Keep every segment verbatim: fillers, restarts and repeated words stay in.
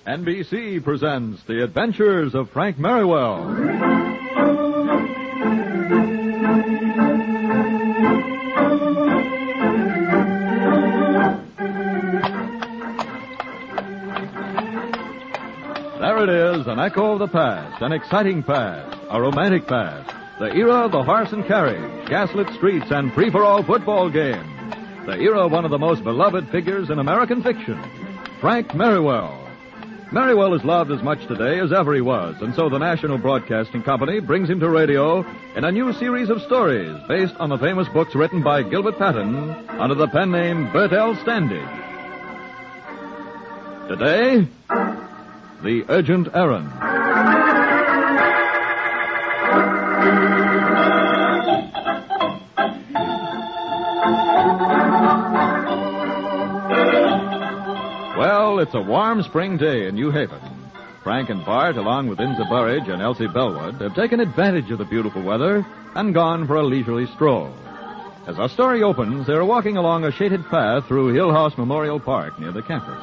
N B C presents The Adventures of Frank Merriwell. There it is, an echo of the past, an exciting past, a romantic past, the era of the horse and carriage, gaslit streets, and free-for-all football games, the era of one of the most beloved figures in American fiction, Frank Merriwell. Merriwell is loved as much today as ever he was, and so the National Broadcasting Company brings him to radio in a new series of stories based on the famous books written by Gilbert Patton under the pen name Bert L. Standish. Today, The Urgent Errand. Well, it's a warm spring day in New Haven. Frank and Bart, along with Inza Burridge and Elsie Bellwood, have taken advantage of the beautiful weather and gone for a leisurely stroll. As our story opens, they are walking along a shaded path through Hill House Memorial Park near the campus.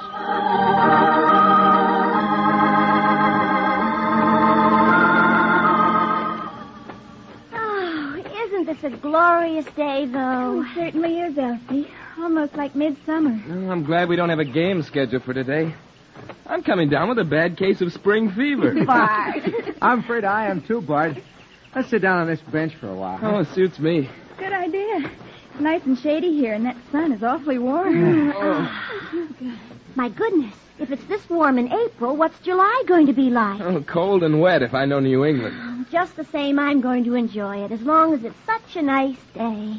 Oh, isn't this a glorious day, though? It certainly is, Elsie. Almost like midsummer. Oh, I'm glad we don't have a game scheduled for today. I'm coming down with a bad case of spring fever. Bart. I'm afraid I am too, Bart. Let's sit down on this bench for a while. Oh, it suits me. Good idea. It's nice and shady here, and that sun is awfully warm. Oh. My goodness, if it's this warm in April, what's July going to be like? Oh, cold and wet if I know New England. Just the same, I'm going to enjoy it, as long as it's such a nice day.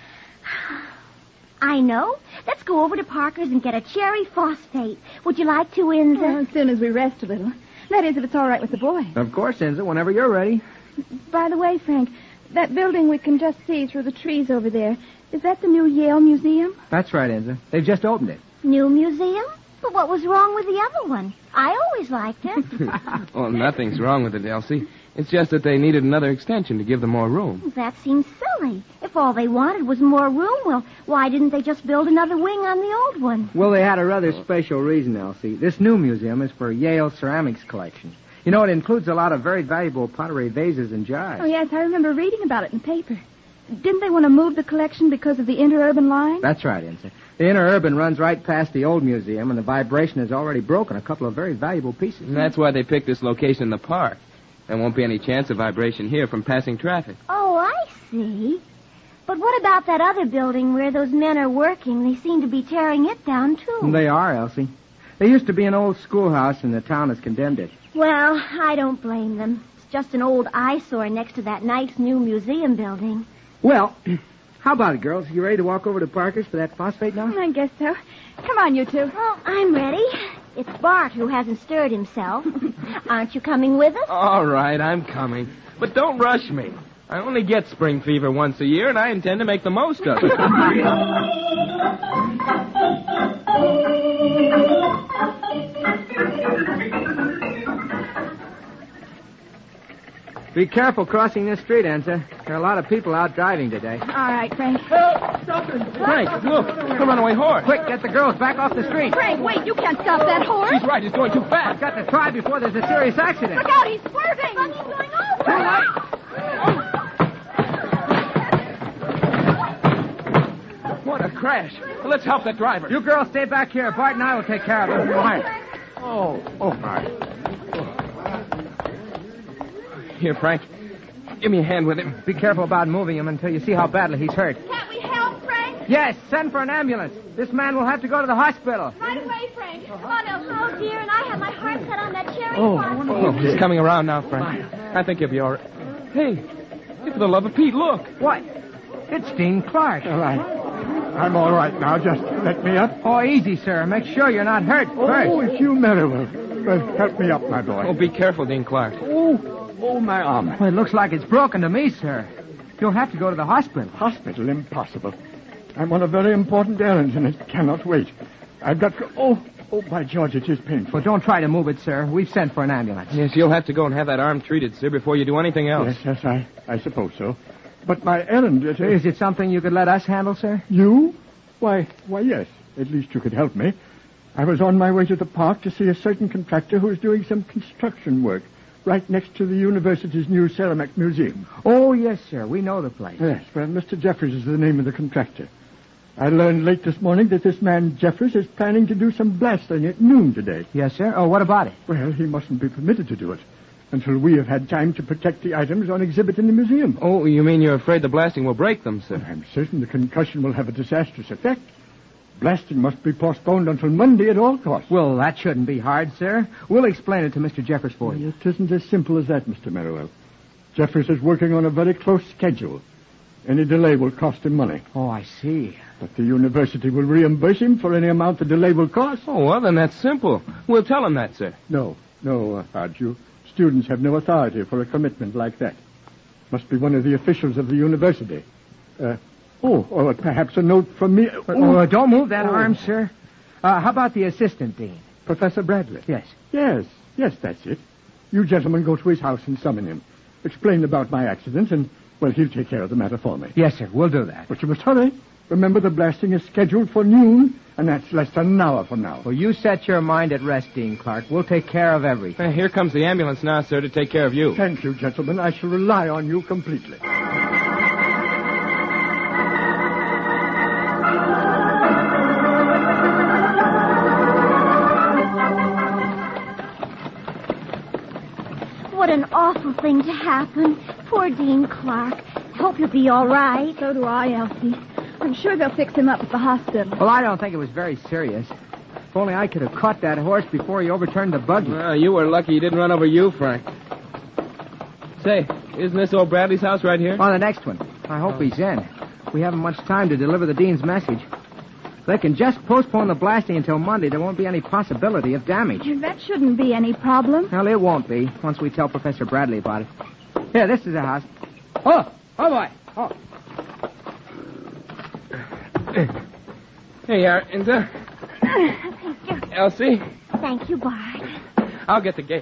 I know. Let's go over to Parker's and get a cherry phosphate. Would you like to, Inza? Well, as soon as we rest a little. That is, if it's all right with the boys. Of course, Inza, whenever you're ready. By the way, Frank, that building we can just see through the trees over there, is that the new Yale Museum? That's right, Inza. They've just opened it. New museum? But what was wrong with the other one? I always liked it. Well, nothing's wrong with it, Elsie. It's just that they needed another extension to give them more room. That seems silly. If all they wanted was more room, well, why didn't they just build another wing on the old one? Well, they had a rather special reason, Elsie. This new museum is for Yale ceramics collection. You know, it includes a lot of very valuable pottery vases and jars. Oh, yes, I remember reading about it in the paper. Didn't they want to move the collection because of the interurban line? That's right, Inza. The interurban runs right past the old museum, and the vibration has already broken a couple of very valuable pieces. And that's why they picked this location in the park. There won't be any chance of vibration here from passing traffic. Oh, I see. But what about that other building where those men are working? They seem to be tearing it down, too. They are, Elsie. There used to be an old schoolhouse, and the town has condemned it. Well, I don't blame them. It's just an old eyesore next to that nice new museum building. Well, how about it, girls? You ready to walk over to Parker's for that phosphate now? I guess so. Come on, you two. Oh, I'm ready. It's Bart who hasn't stirred himself. Aren't you coming with us? All right, I'm coming. But don't rush me. I only get spring fever once a year, and I intend to make the most of it. Be careful crossing this street, Enza. There are a lot of people out driving today. All right, Frank. Frank, look, a runaway horse. Quick, get the girls back off the street. Frank, wait, you can't stop that horse. She's right, he's going too fast. Got to try before there's a serious accident. Look out, he's swerving. He's going over. Too late. What a crash. Let's help that driver. You girls stay back here. Bart and I will take care of it. Quiet. Oh, oh, my. Here, Frank. Give me a hand with him. Be careful about moving him until you see how badly he's hurt. Can't we help, Frank? Yes, send for an ambulance. This man will have to go to the hospital. Right away, Frank. Come on, Elsie. Oh, dear, and I have my heart set on that cherry Oh, phosphate. oh, he's coming around now, Frank. I think he'll be all right. Hey, for the love of Pete, look. What? It's Dean Clark. All right. I'm all right now. Just let me up. Oh, easy, sir. Make sure you're not hurt first. Oh, it's you, Merriwell. Well, help me up, my boy. Oh, be careful, Dean Clark. Oh, oh, my arm. Well, it looks like it's broken to me, sir. You'll have to go to the hospital. Hospital? Impossible. I'm on a very important errand, and it cannot wait. I've got to... Oh, oh, by George, it is painful. Well, don't try to move it, sir. We've sent for an ambulance. Yes, you'll have to go and have that arm treated, sir, before you do anything else. Yes, yes, I, I suppose so. But my errand... It, uh, Is it something you could let us handle, sir? You? Why, why, yes. At least you could help me. I was on my way to the park to see a certain contractor who was doing some construction work right next to the university's new ceramic museum. Oh, yes, sir. We know the place. Yes, well, Mister Jeffers is the name of the contractor. I learned late this morning that this man Jeffers is planning to do some blasting at noon today. Yes, sir. Oh, what about it? Well, he mustn't be permitted to do it until we have had time to protect the items on exhibit in the museum. Oh, you mean you're afraid the blasting will break them, sir? I'm certain the concussion will have a disastrous effect. Blasting must be postponed until Monday at all costs. Well, that shouldn't be hard, sir. We'll explain it to Mister Jeffers for you. It isn't as simple as that, Mister Merriwell. Jeffers is working on a very close schedule. Any delay will cost him money. Oh, I see. But the university will reimburse him for any amount the delay will cost. Oh, well, then that's simple. We'll tell him that, sir. No, no, uh, Hodge. You students have no authority for a commitment like that. Must be one of the officials of the university. Uh, oh, or perhaps a note from me. Oh, oh don't move that oh. arm, sir. Uh, how about the assistant dean? Professor Bradley? Yes. Yes, yes, that's it. You gentlemen go to his house and summon him. Explain about my accident, and, well, he'll take care of the matter for me. Yes, sir, we'll do that. But you must hurry. Remember, the blasting is scheduled for noon, and that's less than an hour from now. Well, you set your mind at rest, Dean Clark. We'll take care of everything. Uh, here comes the ambulance now, sir, to take care of you. Thank you, gentlemen. I shall rely on you completely. What an awful thing to happen. Poor Dean Clark. I hope he'll be all right. So do I, Elsie. I'm sure they'll fix him up at the hospital. Well, I don't think it was very serious. If only I could have caught that horse before he overturned the buggy. Well, you were lucky he didn't run over you, Frank. Say, isn't this old Bradley's house right here? On the next one. I hope oh. he's in. We haven't much time to deliver the dean's message. If they can just postpone the blasting until Monday, there won't be any possibility of damage. That shouldn't be any problem. Well, it won't be, once we tell Professor Bradley about it. Here, this is the house. Oh, oh, boy. Oh. Here you are, Inza. Thank you. Elsie. Thank you, Bart. I'll get the gate.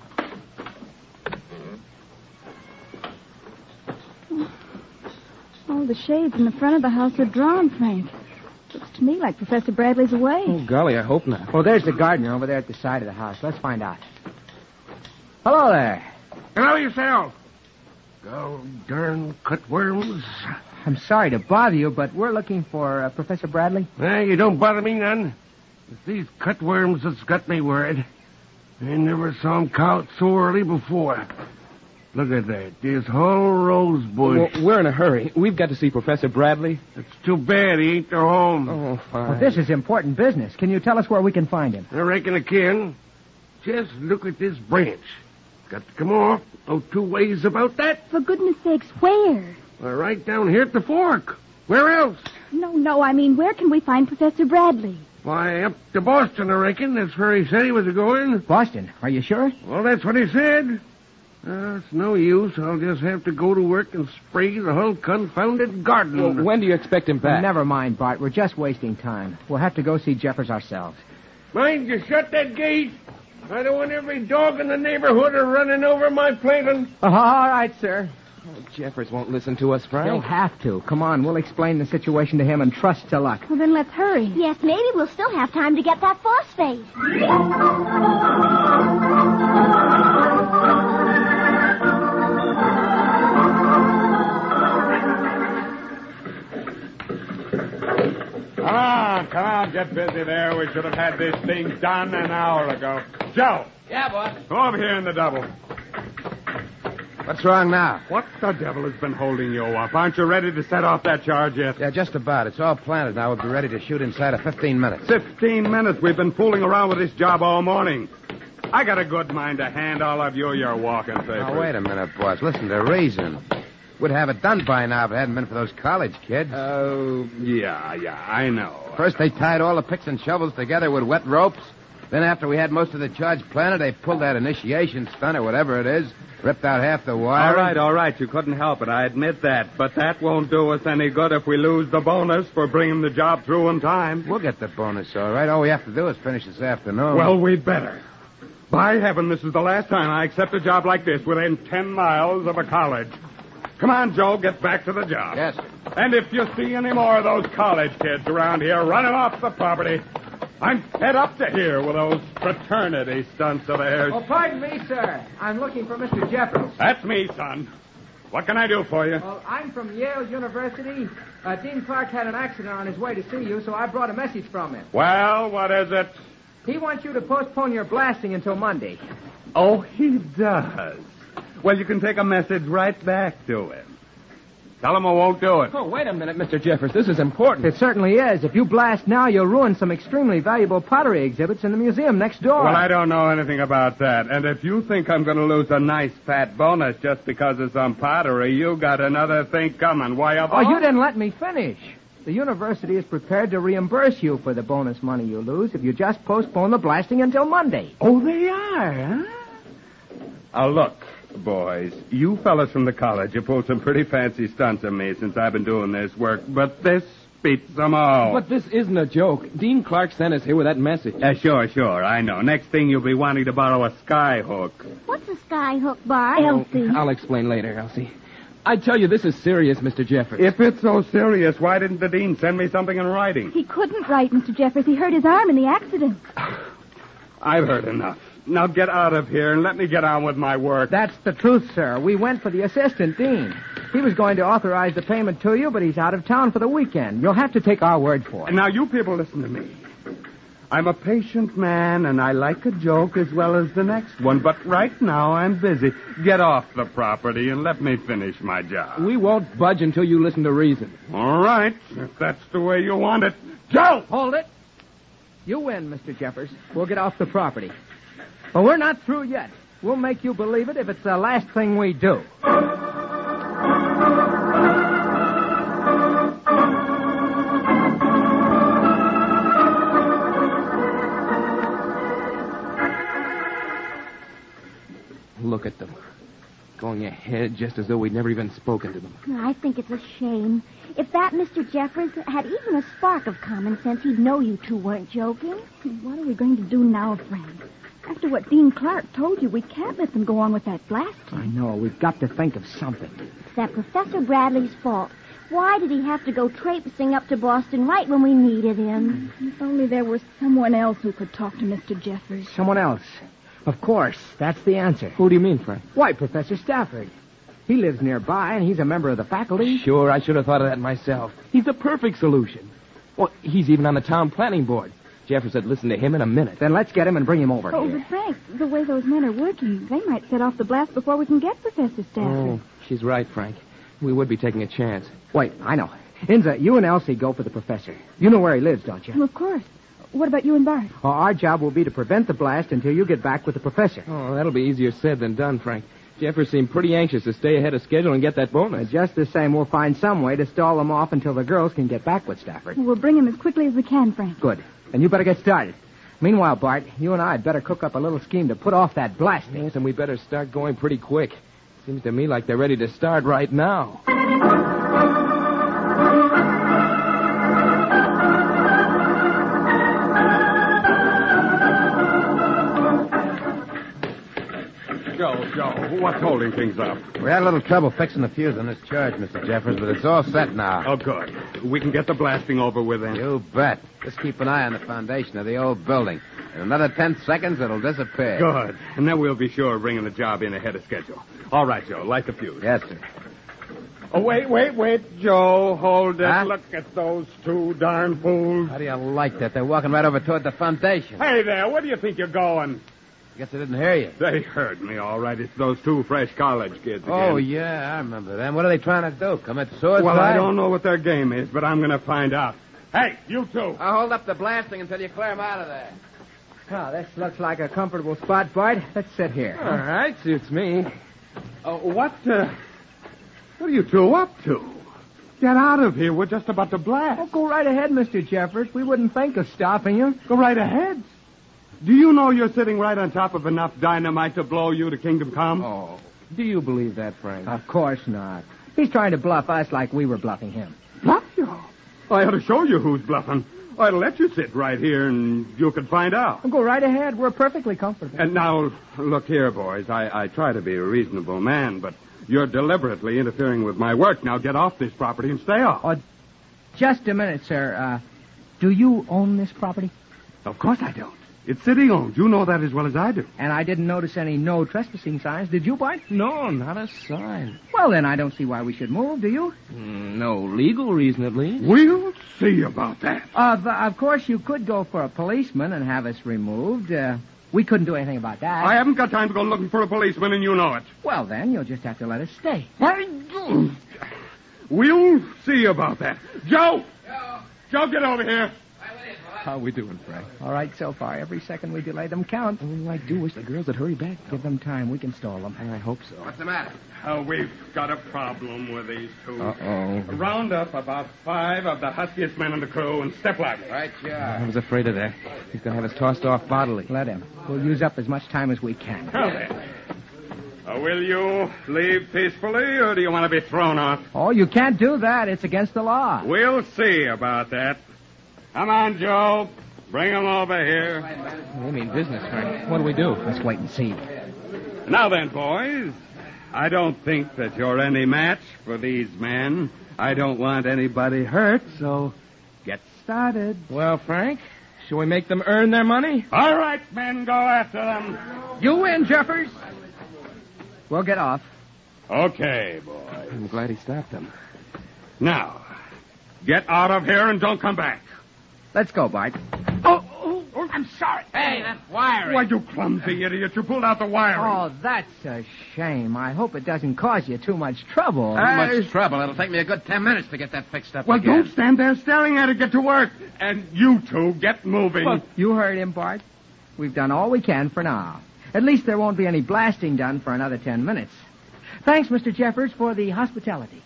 All the shades in the front of the house are drawn, Frank. Looks to me like Professor Bradley's away. Oh, golly, I hope not. Well, there's the gardener over there at the side of the house. Let's find out. Hello there. Hello yourself. Oh, darn cutworms. I'm sorry to bother you, but we're looking for uh, Professor Bradley. Well, you don't bother me none. It's these cutworms that's got me worried. I never saw 'em count so early before. Look at that. This whole rose bush. Well, we're in a hurry. We've got to see Professor Bradley. It's too bad he ain't their home. Oh, fine. Well, this is important business. Can you tell us where we can find him? I reckon I can. Just look at this branch. Got to come off. No two ways about that. For goodness sakes, where? Well, right down here at the fork. Where else? No, no, I mean, where can we find Professor Bradley? Why, up to Boston, I reckon. That's where he said he was going. Boston. Are you sure? Well, that's what he said. Uh, it's no use. I'll just have to go to work and spray the whole confounded garden. Well, when do you expect him back? Well, never mind, Bart. We're just wasting time. We'll have to go see Jeffers ourselves. Mind you shut that gate. I don't want every dog in the neighborhood are running over my planting. Uh, all right, sir. Oh, Jeffers won't listen to us, Frank. He'll have to. Come on, we'll explain the situation to him and trust to luck. Well, then let's hurry. Yes, maybe we'll still have time to get that phosphate. Come on, come on, get busy there. We should have had this thing done an hour ago. Joe! Yeah, boss. Go over here in the double. What's wrong now? What the devil has been holding you up? Aren't you ready to set off that charge yet? Yeah, just about. It's all planted now. We'll be ready to shoot inside of fifteen minutes. Fifteen minutes? We've been fooling around with this job all morning. I got a good mind to hand all of you your walking papers. Now, wait a minute, boss. Listen to reason. We'd have it done by now if it hadn't been for those college kids. Oh, uh, yeah, yeah, I know. First, they tied all the picks and shovels together with wet ropes. Then, after we had most of the charge planted, they pulled that initiation stunt or whatever it is, ripped out half the wire. All right, all right. You couldn't help it. I admit that. But that won't do us any good if we lose the bonus for bringing the job through in time. We'll get the bonus, all right. All we have to do is finish this afternoon. Well, we'd better. By heaven, this is the last time I accept a job like this within ten miles of a college. Come on, Joe, get back to the job. Yes. And if you see any more of those college kids around here, run them off the property. I'm fed up to here with those fraternity stunts of theirs. Oh, pardon me, sir. I'm looking for Mister Jeffers. That's me, son. What can I do for you? Well, I'm from Yale University. Uh, Dean Clark had an accident on his way to see you, so I brought a message from him. Well, what is it? He wants you to postpone your blasting until Monday. Oh, he does. Well, you can take a message right back to him. Tell him I won't do it. Oh, wait a minute, Mister Jeffers. This is important. It certainly is. If you blast now, you'll ruin some extremely valuable pottery exhibits in the museum next door. Well, I don't know anything about that. And if you think I'm going to lose a nice fat bonus just because of some pottery, you got another thing coming. Why, Oh, you didn't let me finish. The university is prepared to reimburse you for the bonus money you lose if you just postpone the blasting until Monday. Oh, they are, huh? Now, look, boys, you fellas from the college have pulled some pretty fancy stunts on me since I've been doing this work, but this beats them all. But this isn't a joke. Dean Clark sent us here with that message. Uh, sure, sure, I know. Next thing you'll be wanting to borrow a sky hook. What's a sky hook, Bart? Elsie. I'll explain later, Elsie. I tell you, this is serious, Mister Jeffers. If it's so serious, why didn't the dean send me something in writing? He couldn't write, Mister Jeffers. He hurt his arm in the accident. I've heard enough. Now get out of here and let me get on with my work. That's the truth, sir. We went for the assistant dean. He was going to authorize the payment to you, but he's out of town for the weekend. You'll have to take our word for it. Now, you people listen to me. I'm a patient man, and I like a joke as well as the next one, but right now I'm busy. Get off the property and let me finish my job. We won't budge until you listen to reason. All right, if that's the way you want it. Joe! Hold it. You win, Mister Jeffers. We'll get off the property. But we're not through yet. We'll make you believe it if it's the last thing we do. Look at them. Going ahead just as though we'd never even spoken to them. I think it's a shame. If that Mister Jeffers had even a spark of common sense, he'd know you two weren't joking. What are we going to do now, Frank? After what Dean Clark told you, we can't let them go on with that blast. I know. We've got to think of something. It's that Professor Bradley's fault. Why did he have to go traipsing up to Boston right when we needed him? If only there was someone else who could talk to Mister Jeffers. Someone else. Of course. That's the answer. Who do you mean, Frank? Why, Professor Stafford. He lives nearby, and he's a member of the faculty. Sure, I should have thought of that myself. He's the perfect solution. Well, he's even on the town planning board. Jeffers would listen to him in a minute. Then let's get him and bring him over Oh, here. but Frank, the way those men are working, they might set off the blast before we can get Professor Stafford. Oh, she's right, Frank. We would be taking a chance. Wait, I know. Inza, you and Elsie go for the professor. You know where he lives, don't you? Well, of course. What about you and Bart? Well, our job will be to prevent the blast until you get back with the professor. Oh, that'll be easier said than done, Frank. Jeffers seemed pretty anxious to stay ahead of schedule and get that bonus. Uh, just the same, we'll find some way to stall them off until the girls can get back with Stafford. We'll bring him as quickly as we can, Frank. Good. Then you better get started. Meanwhile, Bart, you and I had better cook up a little scheme to put off that blasting. Yes, and we better start going pretty quick. Seems to me like they're ready to start right now. Joe, Joe, what's holding things up? We had a little trouble fixing the fuse on this charge, Mister Jeffers, but it's all set now. Oh, good. We can get the blasting over with then. You bet. Just keep an eye on the foundation of the old building. In another ten seconds, it'll disappear. Good. And then we'll be sure of bringing the job in ahead of schedule. All right, Joe, light the fuse. Yes, sir. Oh, wait, wait, wait, Joe. Hold it. Huh? Look at those two darn fools. How do you like that? They're walking right over toward the foundation. Hey there, where do you think you're going? Guess I didn't hear you. They heard me, all right. It's those two fresh college kids again. Oh, yeah, I remember them. What are they trying to do? Commit suicide? Well, I don't know what their game is, but I'm going to find out. Hey, you two. I'll hold up the blasting until you clear them out of there. Well, this looks like a comfortable spot, Bart. Let's sit here. All right, suits me. Uh, what, uh, what are you two up to? Get out of here. We're just about to blast. Oh, go right ahead, Mister Jeffers. We wouldn't think of stopping you. Go right ahead. Do you know you're sitting right on top of enough dynamite to blow you to kingdom come? Oh, do you believe that, Frank? Of course not. He's trying to bluff us like we were bluffing him. Bluff you? I ought to show you who's bluffing. I ought to let you sit right here and you can find out. Well, go right ahead. We're perfectly comfortable. And now, look here, boys. I, I try to be a reasonable man, but you're deliberately interfering with my work. Now get off this property and stay off. Oh, just a minute, sir. Uh, do you own this property? Of course I don't. It's city-owned. You know that as well as I do. And I didn't notice any no trespassing signs. Did you, Bart? No, not a sign. Well, then I don't see why we should move, do you? Mm, no legal reason, at least. We'll see about that. Of, uh, of course, you could go for a policeman and have us removed. Uh, we couldn't do anything about that. I haven't got time to go looking for a policeman, and you know it. Well, then, you'll just have to let us stay. We'll see about that. Joe! Joe! Joe, get over here. How we doing, Frank? All right, so far. Every second we delay them counts. All I do is the girls would hurry back. Give them time. We can stall them. I hope so. What's the matter? Oh, we've got a problem with these two. Uh-oh. Round up about five of the huskiest men in the crew and step like it. Right, I yeah. was afraid of that. He's going to have us tossed off bodily. Let him. We'll use up as much time as we can. Now then. Uh, will you leave peacefully, or do you want to be thrown off? Oh, you can't do that. It's against the law. We'll see about that. Come on, Joe. Bring them over here. We mean business, Frank. What do we do? Let's wait and see. Now then, boys. I don't think that you're any match for these men. I don't want anybody hurt, so get started. Well, Frank, shall we make them earn their money? All right, men, go after them. You win, Jeffers. We'll get off. Okay, boys. I'm glad he stopped them. Now, get out of here and don't come back. Let's go, Bart. Oh, oh, oh I'm sorry. Hey, that's wiring. Why, you clumsy idiot. You pulled out the wiring. Oh, that's a shame. I hope it doesn't cause you too much trouble. Too much trouble. It'll take me a good ten minutes to get that fixed up Well, again. don't stand there staring at it. Get to work. And you two, get moving. Well, you heard him, Bart. We've done all we can for now. At least there won't be any blasting done for another ten minutes. Thanks, Mister Jeffers, for the hospitality.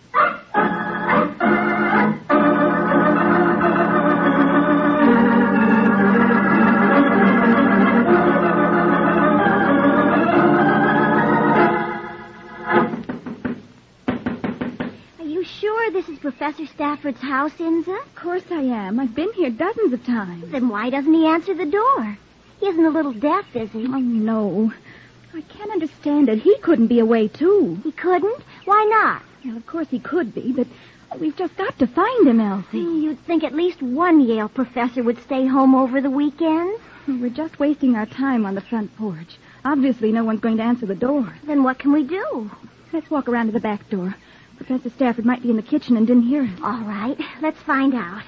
This is Professor Stafford's house, Inza? Of course I am. I've been here dozens of times. Then why doesn't he answer the door? He isn't a little deaf, is he? Oh, no. I can't understand it. He couldn't be away, too. He couldn't? Why not? Well, of course he could be, but we've just got to find him, Elsie. You'd think at least one Yale professor would stay home over the weekend. We're just wasting our time on the front porch. Obviously, no one's going to answer the door. Then what can we do? Let's walk around to the back door. Professor Stafford might be in the kitchen and didn't hear us. All right. Let's find out.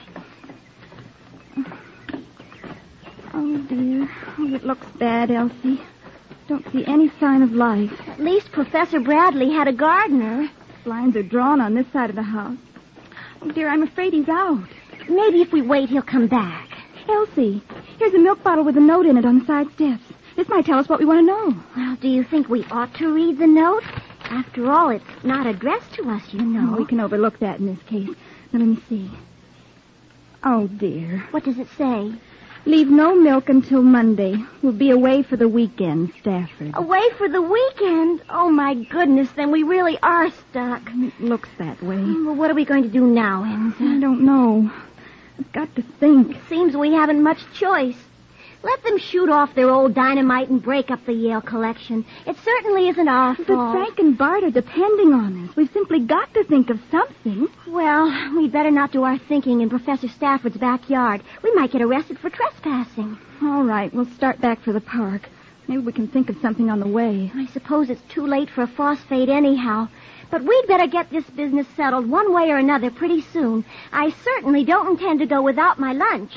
Oh, dear. Oh, it looks bad, Elsie. Don't see any sign of life. At least Professor Bradley had a gardener. Blinds are drawn on this side of the house. Oh, dear, I'm afraid he's out. Maybe if we wait, he'll come back. Elsie, here's a milk bottle with a note in it on the side steps. This might tell us what we want to know. Well, do you think we ought to read the note? After all, it's not addressed to us, you know. We can overlook that in this case. Now, let me see. Oh, dear. What does it say? Leave no milk until Monday. We'll be away for the weekend, Stafford. Away for the weekend? Oh, my goodness, then we really are stuck. It looks that way. Well, what are we going to do now, Enza? I don't know. I've got to think. It seems we haven't much choice. Let them shoot off their old dynamite and break up the Yale collection. It certainly isn't our fault. But Frank and Bart are depending on us. We've simply got to think of something. Well, we'd better not do our thinking in Professor Stafford's backyard. We might get arrested for trespassing. All right, we'll start back for the park. Maybe we can think of something on the way. I suppose it's too late for a phosphate anyhow. But we'd better get this business settled one way or another pretty soon. I certainly don't intend to go without my lunch.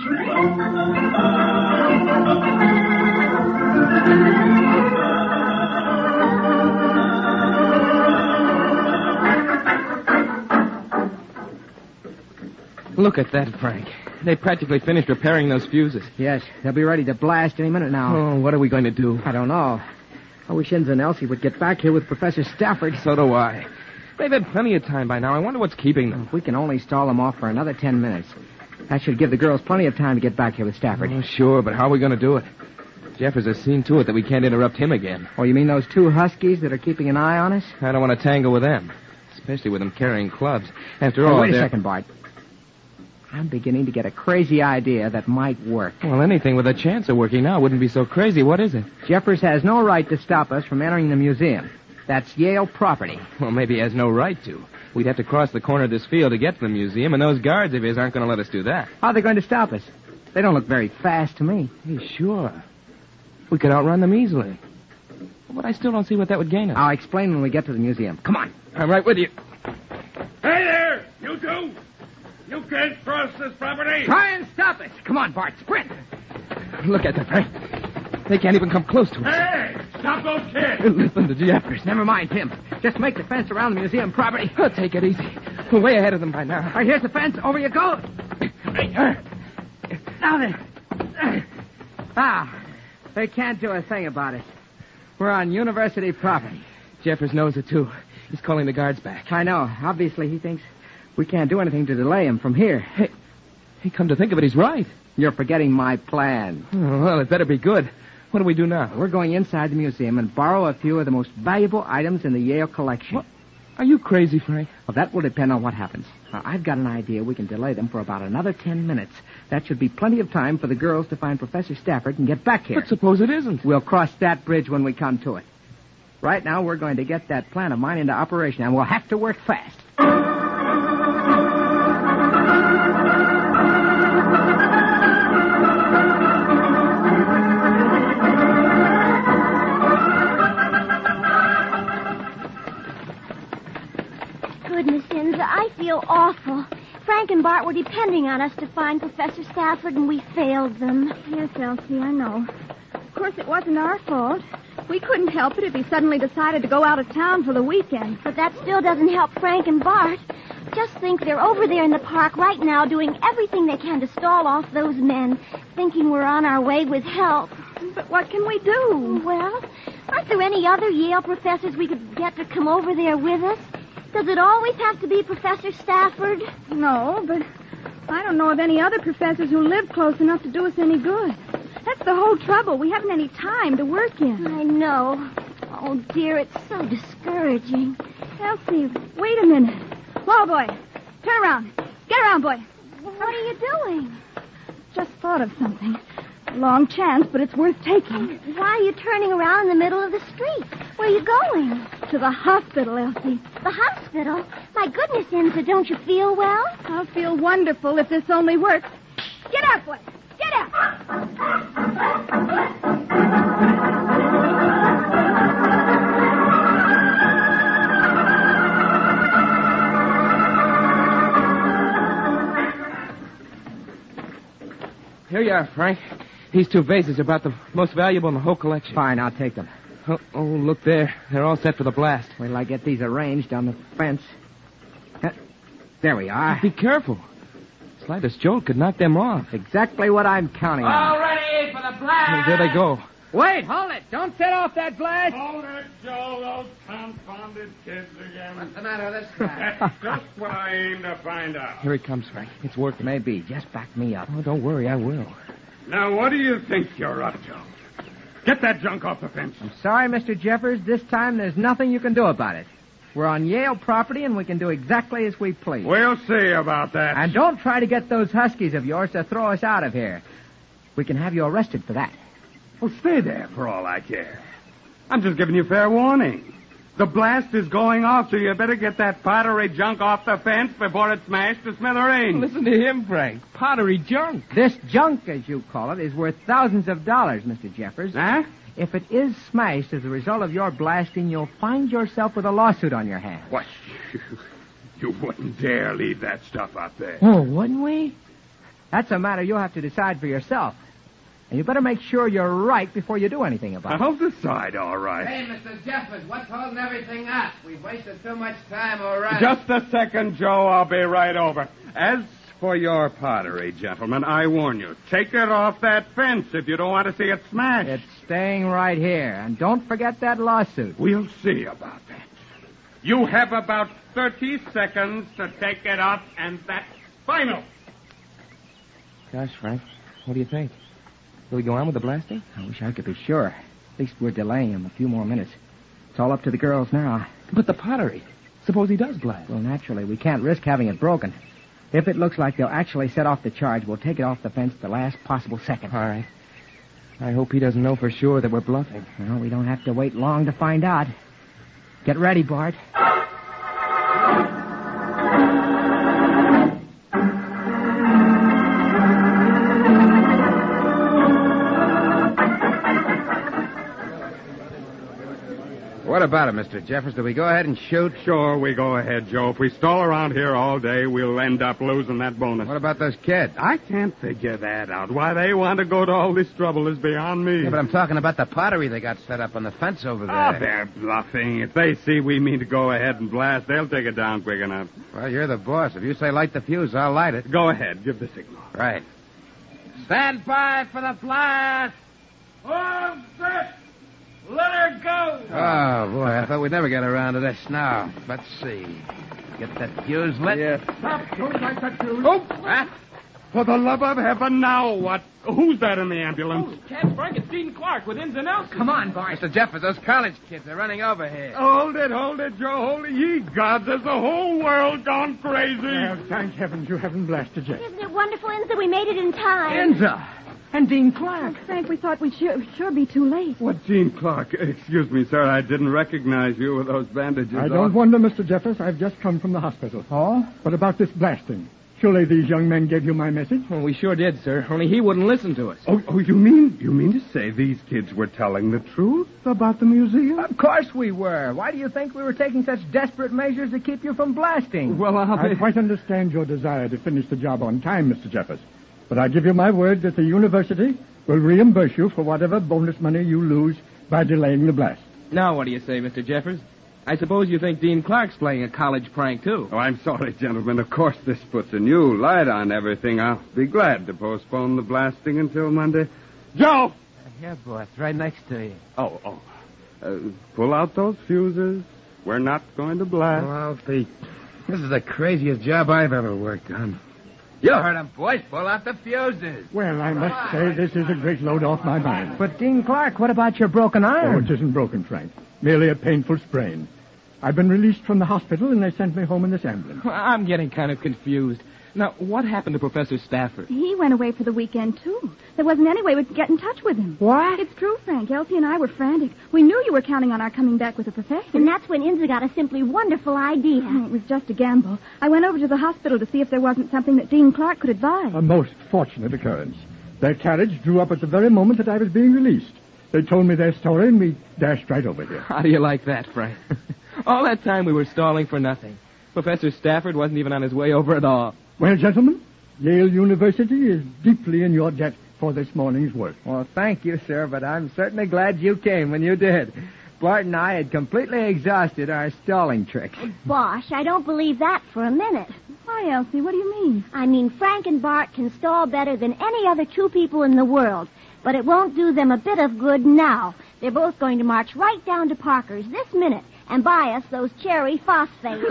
Look at that, Frank. They practically finished repairing those fuses. Yes, they'll be ready to blast any minute now. Oh, what are we going to do? I don't know. I wish Inza and Elsie would get back here with Professor Stafford. So do I. They've had plenty of time by now. I wonder what's keeping them. If we can only stall them off for another ten minutes. That should give the girls plenty of time to get back here with Stafford. Oh, sure, but how are we going to do it? Jeffers has seen to it that we can't interrupt him again. Oh, you mean those two huskies that are keeping an eye on us? I don't want to tangle with them, especially with them carrying clubs. After Oh, all, wait a they're- second, Bart. I'm beginning to get a crazy idea that might work. Well, anything with a chance of working now wouldn't be so crazy. What is it? Jeffers has no right to stop us from entering the museum. That's Yale property. Well, maybe he has no right to. We'd have to cross the corner of this field to get to the museum, and those guards of his aren't going to let us do that. How are they going to stop us? They don't look very fast to me. Hey, sure. We could outrun them easily. But I still don't see what that would gain us. I'll explain when we get to the museum. Come on. I'm right with you. Hey there, you two! You can't cross this property! Try and stop us. Come on, Bart, sprint. Look at them, Frank. They can't even come close to us. Hey! Stop those kids! Listen to Jeffers. Never mind, Tim. Just make the fence around the museum property. Oh, take it easy. We're way ahead of them by now. All right, here's the fence. Over you go. Now then. Ah, they can't do a thing about it. We're on university property. Jeffers knows it, too. He's calling the guards back. I know. Obviously, he thinks we can't do anything to delay him from here. Hey, hey, come to think of it, he's right. You're forgetting my plan. Oh, well, it better be good. What do we do now? We're going inside the museum and borrow a few of the most valuable items in the Yale collection. What? Are you crazy, Frank? Well, that will depend on what happens. Now, I've got an idea we can delay them for about another ten minutes. That should be plenty of time for the girls to find Professor Stafford and get back here. But suppose it isn't. We'll cross that bridge when we come to it. Right now, we're going to get that plan of mine into operation, and we'll have to work fast. Goodness, Inza, I feel awful. Frank and Bart were depending on us to find Professor Stafford, and we failed them. Yes, Elsie, I know. Of course, it wasn't our fault. We couldn't help it if he suddenly decided to go out of town for the weekend. But that still doesn't help Frank and Bart. Just think they're over there in the park right now doing everything they can to stall off those men, thinking we're on our way with help. But what can we do? Well, aren't there any other Yale professors we could get to come over there with us? Does it always have to be Professor Stafford? No, but I don't know of any other professors who live close enough to do us any good. That's the whole trouble. We haven't any time to work in. I know. Oh, dear, it's so discouraging. Elsie, wait a minute. Whoa, boy. Turn around. Get around, boy. What are you doing? Just thought of something. A long chance, but it's worth taking. Why are you turning around in the middle of the street? Where are you going? To the hospital, Elsie. The hospital? My goodness, Inza, don't you feel well? I'll feel wonderful if this only works. Get out, boy. Get out. Here you are, Frank. These two vases are about the most valuable in the whole collection. Fine, I'll take them. Oh, oh, look there. They're all set for the blast. Wait till I get these arranged on the fence. There we are. Be careful. Slightest jolt could knock them off. Exactly what I'm counting on. All ready for the blast! There they go. Wait, hold it. Don't set off that blast. Hold it, Joe. Those confounded kids again. What's the matter with this guy? That's just what I aim to find out. Here it comes, Frank. It's working. Maybe. Just back me up. Oh, don't worry. I will. Now, what do you think you're up to? Get that junk off the fence. I'm sorry, Mister Jeffers. This time there's nothing you can do about it. We're on Yale property, and we can do exactly as we please. We'll see about that. And don't try to get those huskies of yours to throw us out of here. We can have you arrested for that. Well, stay there for all I care. I'm just giving you fair warning. The blast is going off, so you better get that pottery junk off the fence before it's smashed to smithereens. Listen to him, Frank. Pottery junk. This junk, as you call it, is worth thousands of dollars, Mister Jeffers. Huh? If it is smashed as a result of your blasting, you'll find yourself with a lawsuit on your hands. What? You wouldn't dare leave that stuff up there. Oh, wouldn't we? That's a matter you'll have to decide for yourself. And you better make sure you're right before you do anything about it. I'll decide, all right. Hey, Mister Jeffers, what's holding everything up? We've wasted too much time already. Just a second, Joe. I'll be right over. As for your pottery, gentlemen, I warn you, take it off that fence if you don't want to see it smashed. It's staying right here. And don't forget that lawsuit. We'll see about that. You have about thirty seconds to take it off, and that's final. Gosh, Frank, what do you think? Will we go on with the blasting? I wish I could be sure. At least we're delaying him a few more minutes. It's all up to the girls now. But the pottery. Suppose he does blast. Well, naturally, we can't risk having it broken. If it looks like they'll actually set off the charge, we'll take it off the fence the last possible second. All right. I hope he doesn't know for sure that we're bluffing. Well, we don't have to wait long to find out. Get ready, Bart. What about it, Mister Jeffers? Do we go ahead and shoot? Sure, we go ahead, Joe. If we stall around here all day, we'll end up losing that bonus. What about those kids? I can't figure that out. Why they want to go to all this trouble is beyond me. Yeah, but I'm talking about the pottery they got set up on the fence over there. Oh, they're bluffing. If they see we mean to go ahead and blast, they'll take it down quick enough. Well, you're the boss. If you say light the fuse, I'll light it. Go ahead. Give the signal. Right. Stand by for the blast! All set! Let her go! Oh, boy, I thought we'd never get around to this now. Let's see. Get that fuse lit. Yes. Stop! Don't light that fuse! Oh! Huh? For the love of heaven, now what? Who's that in the ambulance? Oh, Captain Frank, it's Dean Clark with Inns and Outs. Come on, Bart. Mister Jeffers, those college kids are running over here. Hold it, hold it, Joe. Hold it. Ye gods, has the whole world gone crazy? Well, thank heavens you haven't blasted yet. Isn't it wonderful, Inza? We made it in time. Enza. And Dean Clark. Oh, Frank, we thought we'd sure, sure be too late. What, Dean Clark? Excuse me, sir. I didn't recognize you with those bandages I on. don't wonder, Mister Jeffers. I've just come from the hospital. Oh? What about this blasting? Surely these young men gave you my message? Well, we sure did, sir. Only he wouldn't listen to us. Oh, oh, you mean you mean to say these kids were telling the truth about the museum? Of course we were. Why do you think we were taking such desperate measures to keep you from blasting? Well, I'll I be... quite understand your desire to finish the job on time, Mister Jeffers. But I give you my word that the university will reimburse you for whatever bonus money you lose by delaying the blast. Now, what do you say, Mister Jeffers? I suppose you think Dean Clark's playing a college prank, too. Oh, I'm sorry, gentlemen. Of course, this puts a new light on everything. I'll be glad to postpone the blasting until Monday. Joe! Here, boss, right next to you. Oh, oh. Uh, pull out those fuses. We're not going to blast. Well, Pete, this is the craziest job I've ever worked on. You heard him, boys. Pull out the fuses. Well, I must say this is a great load off my mind. But, Dean Clark, what about your broken Oh, arm? it isn't broken, Frank. Merely a painful sprain. I've been released from the hospital, and they sent me home in this ambulance. I'm getting kind of confused. Now, what happened to Professor Stafford? He went away for the weekend, too. There wasn't any way we could get in touch with him. What? It's true, Frank. Elsie and I were frantic. We knew you were counting on our coming back with a professor. And that's when Inza got a simply wonderful idea. Oh, it was just a gamble. I went over to the hospital to see if there wasn't something that Dean Clark could advise. A most fortunate occurrence. Their carriage drew up at the very moment that I was being released. They told me their story, and we dashed right over here. How do you like that, Frank? All that time we were stalling for nothing. Professor Stafford wasn't even on his way over at all. Well, gentlemen, Yale University is deeply in your debt for this morning's work. Well, thank you, sir, but I'm certainly glad you came when you did. Bart and I had completely exhausted our stalling tricks. Bosh, I don't believe that for a minute. Why, Elsie? What do you mean? I mean, Frank and Bart can stall better than any other two people in the world. But it won't do them a bit of good now. They're both going to march right down to Parker's this minute and buy us those cherry phosphates.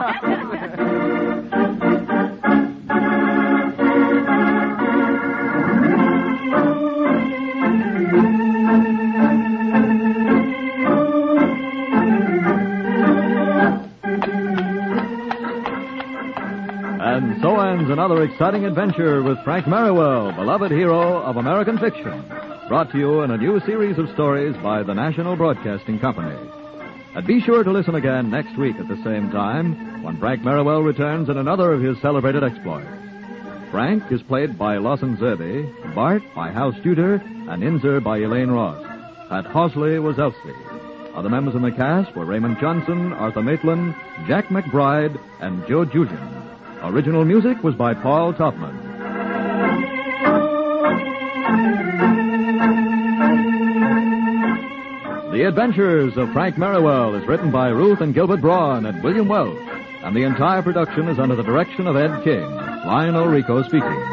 And so ends another exciting adventure with Frank Merriwell, beloved hero of American fiction, brought to you in a new series of stories by the National Broadcasting Company. And be sure to listen again next week at the same time when Frank Merriwell returns in another of his celebrated exploits. Frank is played by Lawson Zerby, Bart by Hal Studer, and Inzer by Elaine Ross. Pat Hosley was Elsie. Other members in the cast were Raymond Johnson, Arthur Maitland, Jack McBride, and Joe Julian. Original music was by Paul Topman. The Adventures of Frank Merriwell is written by Ruth and Gilbert Braun and William Welch, and the entire production is under the direction of Ed King. Lionel Rico speaking.